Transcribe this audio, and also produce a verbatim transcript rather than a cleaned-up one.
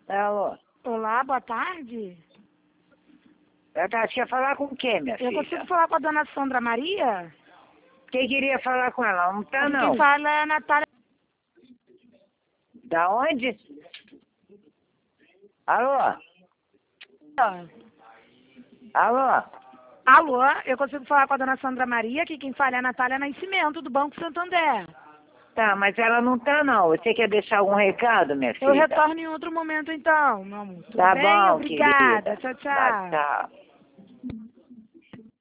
Alô? Olá, boa tarde. Eu tava, quer falar com quem, minha Eu filha? consigo falar com a dona Sandra Maria? Quem queria falar com ela? Não tá, não. Quem fala é a Natália. Da onde? Alô? Alô? Alô, eu consigo falar com a dona Sandra Maria, que quem fala é a Natália Nascimento, do Banco Santander. Tá, mas ela não tá, não. Você quer deixar algum recado, minha filha? Eu retorno em outro momento, então, meu amor. Tudo Tá bem? bom, Obrigada. querida. Tchau, Tá, tchau. tchau.